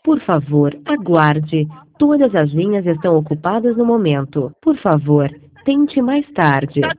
Por favor, aguarde. Todas as linhas estão ocupadas no momento. Por favor, tente mais tarde.